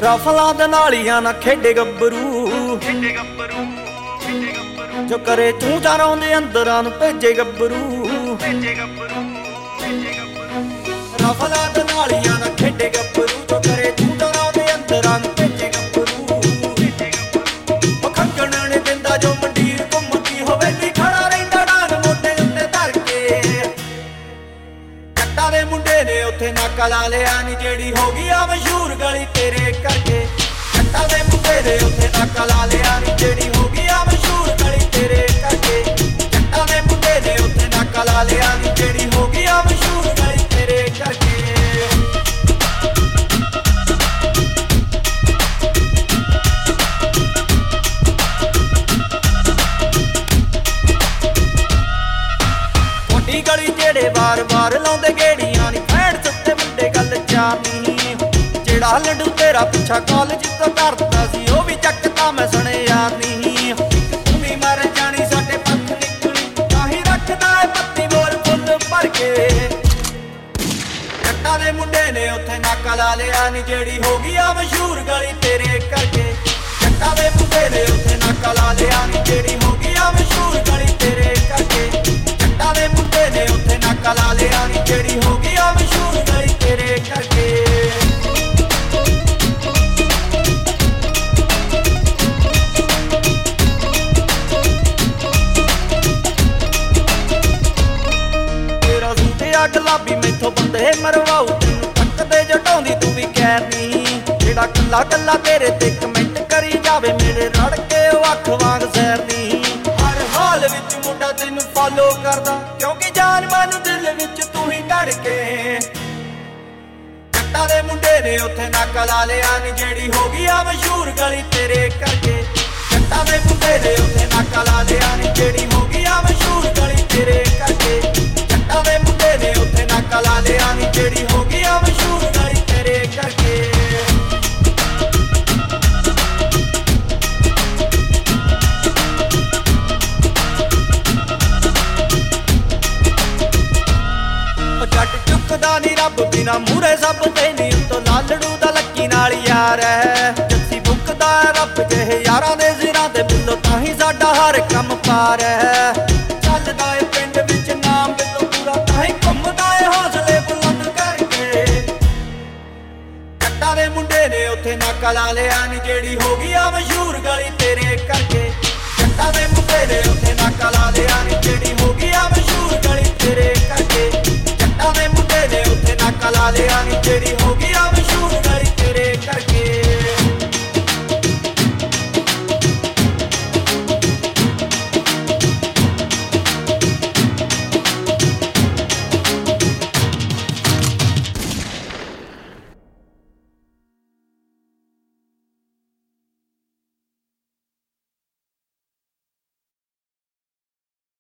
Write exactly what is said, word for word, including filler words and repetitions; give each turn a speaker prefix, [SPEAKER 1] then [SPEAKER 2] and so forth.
[SPEAKER 1] ਰਫਲਾਂ ਦੇ ਨਾਲੀਆਂ ਨਾ ਖੇਡੇ ਗੱਭਰੂ, ਜੋ ਕਰੇ ਤੂੰ ਚਾਰਾਂ ਦੇ ਅੰਦਰਾਂ ਨੂੰ ਭੇਜੇ ਗੱਭਰੂ। ਰਫਲਾਂ ਦੇ ਨਾਲੀਆਂ ਨਾ ਖੇਡੇ ਗੱਭਰੂ, ਜੋ ਕਰੇ ਤੂੰ ਚਾਰਾਂ ਦੇ ਅੰਦਰਾਂ ਨੂੰ ਭੇਜੇ ਗੱਭਰੂ। ਉਹ ਖੰਗਣ ਨੇ ਦਿੰਦਾ ਜੋ ਮੰਡੀਰ ਘੁੰਮਦੀ ਹੋਵੇ, ਨੀ ਖੜਾ ਰਹਿੰਦਾ ਡਾਂਗ ਮੋਢੇ ਉੱਤੇ ਧਰ ਕੇ। ਜੱਟਾਂ ਦੇ ਮੁੰਡੇ ਨੇ ਉੱਥੇ ਨਾਕਾ ਲਾ ਲਿਆ ਨੀ, ਜਿਹੜੀ ਹੋ ਗਈ ਆ ਮਸ਼ਹੂਰ ਗਲੀ ਤੇਰੇ ਕਰਕੇ। ਜੱਟਾਂ ਦੇ ਮੁੰਡੇ ਨੇ ਉੱਥੇ ਨਾਕਾ ਲਾ ਲਿਆ ਨੀ, ਜਿਹੜੀ ਹੋ ਗਈ ਆ ਮਸ਼ਹੂਰ ਗਲੀ ਤੇਰੇ ਕਰਕੇ। ਜੱਟਾਂ ਦੇ ਮੁੰਡੇ ਨੇ ਉੱਥੇ ਨਾਕਾ ਲਾ ਲਿਆ ਨੀ, ਜਿਹੜੀ ਹੋ ਗਈ ਆ ਮਸ਼ਹੂਰ ਗਲੀ ਤੇਰੇ ਕਰਕੇ। ਵੱਡੀ ਗਲੀ ਜਿਹੜੇ ਵਾਰ ਵਾਰ ਲਾਉਂਦੇ ਗੇੜੀਆਂ ਨੀ, ਭੈਣ ਸੱਤੇ ਮੁੰਡੇ ਗੱਲ ਚਾਰਨੀ। ਜਿਹੜਾ ਲੱਡੂ ਤੇਰਾ ਪਿੱਛਾ ਕਾਲਜ ਤੋਂ ਕਰਦਾ ਸੀ, ਉਹ ਵੀ ਚੱਕਦਾ ਮੈਂ ਸੁਣੇ ਯਾਰ ਨੀ। ਤੂੰ ਵੀ ਮਰ ਜਾਣੀ ਸਾਡੇ ਪੱਖ ਨਿਕਲੀ, ਤਾਂ ਹੀ ਰੱਖਦਾ ਏ ਪੱਤੀ ਬੋਲ ਫੁੱਲ ਭਰ ਕੇ। ਜੱਟਾਂ ਦੇ ਮੁੰਡੇ ਨੇ ਉੱਥੇ ਨਾਕਾ ਲਾ ਲਿਆ ਨੀ, ਜਿਹੜੀ ਹੋ ਗਈ ਆ ਮਸ਼ਹੂਰ ਗਲੀ ਤੇਰੇ ਕਰਕੇ। ਜੱਟਾਂ ਦੇ ਮੁੰਡੇ ਨੇ ਉੱਥੇ ਨਾਕਾ ਲਾ ਲਿਆ ਨੀ, ਜਿਹੜੀ ਹੋ ਗਈ ਆ ਮਸ਼ਹੂਰ ਗਲੀ ਤੇਰੇ ਕਰਕੇ। ਜੱਟਾਂ ਦੇ ਮੁੰਡੇ ਨੇ ਉੱਥੇ ਨਾਕਾ ਲਾ ਲਿਆ ਨੀ, ਜਿਹੜੀ ਹੋ ਗਈ ਆ ਮਸ਼ਹੂਰ ਗਲੀ ਤੇਰੇ ਕਰਕੇ। ਗੁਲਾਬੀ ਮੈਥੋਂ ਬੰਦੇ ਮਰਵਾਉ, ਤੈਨੂੰ ਤੱਕਦੇ ਜਟਾਉਂਦੀ ਤੂੰ ਵੀ ਖੈਰ ਨੀ। ਜਿਹੜਾ ਕੱਲਾ ਕੱਲਾ ਤੇਰੇ ਤੇ ਕਮੈਂਟ ਕਰੀ ਜਾਵੇ, ਮੇਰੇ ਰੜ ਕੇ ਉਹ ਅੱਖ ਵਾਂਗ ਸੈਰ ਨੀ। ਹਰ ਹਾਲ ਵਿੱਚ ਮੁੰਡਾ ਤੈਨੂੰ ਫਾਲੋ ਕਰਦਾ, ਕਿਉਂਕਿ ਜਾਨ ਮਨ ਦਿਲ ਵਿੱਚ ਤੂੰ ਹੀ ਧੜ ਕੇ। ਜੱਟਾਂ ਦੇ ਮੁੰਡੇ ਨੇ ਉੱਥੇ ਨਾਕਾ ਲਾ ਲਿਆ ਨੀ, ਜਿਹੜੀ ਹੋ ਗਈ ਆ ਮਸ਼ਹੂਰ ਗਲੀ ਤੇਰੇ ਕਰਕੇ। ਜੱਟਾਂ ਦੇ ਮੁੰਡੇ ਨੇ ਉੱਥੇ ਨਾਕਾ ਲਾ ਲਿਆ ਨੀ, ਜਿਹੜੀ ਹੋ ਗਈ ਆ ਮਸ਼ਹੂਰ ਗਲੀ ਤੇਰੇ ਕਰਕੇ। ਜੱਟਾਂ ਦੇ ਮੁੰਡੇ ਨੇ ਉੱਥੇ ਨਾਕਾ ਲਾ ਲਿਆ ਨੀ, ਜਿਹੜੀ ਹੋ ਗਈ ਆ ਮਸ਼ਹੂਰ ਗਲੀ ਤੇਰੇ ਕਰਕੇ। ਉਹ ਜੱਟ ਚੁੱਕਦਾ ਨੀ ਰੱਬ ਬਿਨਾ ਮੂਹਰੇ ਸਭ ਤੇ ਨੀ, ਉੱਤੋਂ ਲਾਲੜੂ ਦਾ ਲੱਕੀ ਨਾਲ ਯਾਰ ਐ। ਜੱਸੀ ਬੁੱਕਦਾ ਰੱਬ ਜਿਹੇ ਯਾਰਾਂ ਦੇ ਸਿਰਾਂ ਤੇ ਬਿੱਲੋ, ਤਾਂ ਹੀ ਸਾਡਾ ਹਰ ਕੰਮ ਪਾਰ ਐ। ਚੱਲਦਾ ਏ ਪਿੰਡ ਵਿੱਚ ਨਾਮ ਬਿੱਲੋ ਪੂਰਾ, ਤਾਂ ਹੀ ਘੁੰਮਦਾ ਏ ਹੌਸਲੇ ਬੁਲੰਦ ਕਰਕੇ। ਜੱਟਾਂ ਦੇ ਮੁੰਡੇ ਨੇ ਉੱਥੇ ਨਾਕਾ ਲਾ ਲਿਆ ਨੀ, ਜਿਹੜੀ ਹੋ ਗਈ ਆ ਮਸ਼ਹੂਰ ਗਲੀ ਤੇਰੇ ਕਰਕੇ। ਜੱਟਾਂ ਦੇ ਮੁੰਡੇ ਨੇ ਉੱਥੇ ਨਾਕਾ ਲਾ ਲਿਆ ਨੀ, ਜਿਹੜੀ ਹੋ ਗਈ ਆ ਮਸ਼ਹੂਰ ਗਲੀ ਤੇਰੇ ਕਰਕੇ। ਜੱਟਾਂ ਦੇ ਮੁੰਡੇ ਨੇ ਉੱਥੇ ਨਾਕਾ ਲਾ ਲਿਆ ਨੀ, ਜਿਹੜੀ ਹੋ ਗਈ